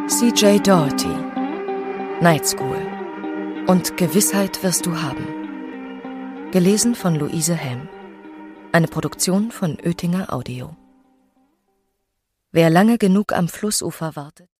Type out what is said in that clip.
C.J. Doherty, Night School und Gewissheit wirst du haben. Gelesen von Luise Helm. Eine Produktion von Oetinger Audio. Wer lange genug am Flussufer wartet...